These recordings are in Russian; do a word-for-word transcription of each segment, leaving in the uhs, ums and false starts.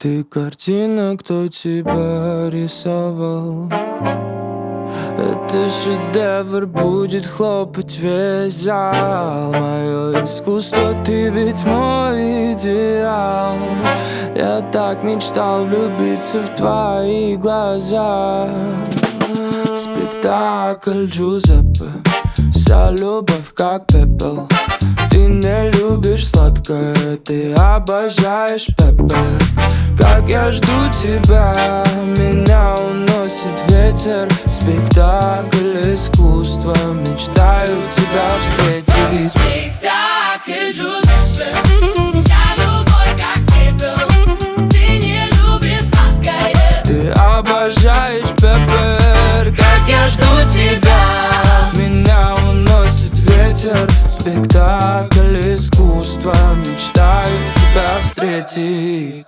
Ты картина, кто тебя рисовал? Это шедевр, будет хлопать весь зал. Мое искусство, ты ведь мой идеал. Я так мечтал влюбиться в твои глаза. Спектакль Джузеппе, вся любовь как пепел. Ты не любишь сладкое, ты обожаешь пепе. Как я жду тебя, меня уносит ветер. Спектакль искусства, мечтаю тебя встретить. Спектакль Джузеппе, вся любовь как пепел. Ты не любишь сладкое, ты обожаешь пепе. Как я жду тебя, меня уносит ветер. Спектакль искусства, мечтаю тебя встретить.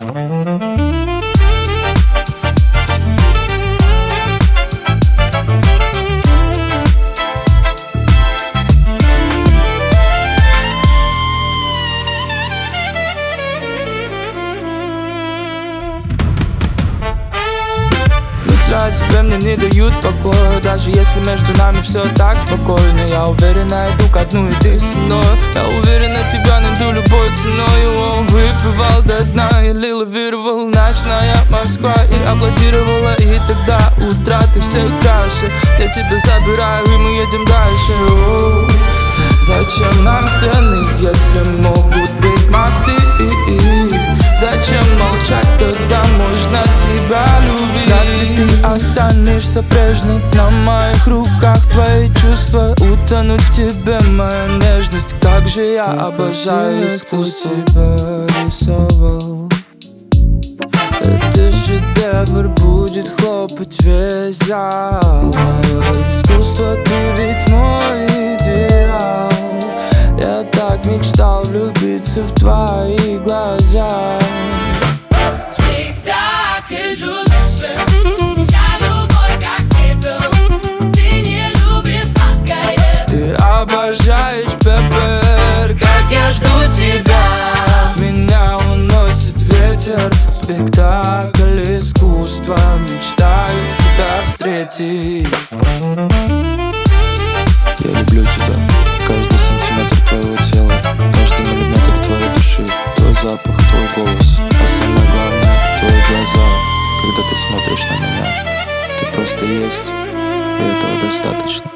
Мысли о тебе мне не дают покоя. Даже если между нами все так спокойно, я уверенно иду ко дну, и ты со мной. Я уверенно тебя найду любой ценой. Он выпивал до дна и лавировал. Ночная Москва и аплодировала. И тогда утра ты всех краше. Я тебя забираю, и мы едем дальше. О, зачем нам стены, если могут быть мосты? Зачем молчать, когда можно тебя любить? Вряд ли ты останешься прежней. На моих руках твои чувства, утонуть в тебе моя нежность. Как же я ты обожаю искусство. Тебя рисовал. Это шедевр, будет хлопать весь зал. Искусство, ты ведь мой идеал. Я так мечтал влюбиться в твои глаза. Спектакль Джузеппе, вся любовь как пепел. Ты не любишь сладкое, ты обожаешь пепе. Как я жду тебя, меня уносит ветер. Спектакль искусства, мечтаю тебя встретить. Я люблю тебя, каждый сантиметр твоего тела, каждый миллиметр твоей души, твой запах, твой голос, а самое главное, твои глаза. Когда ты смотришь на меня, ты просто есть, и этого достаточно.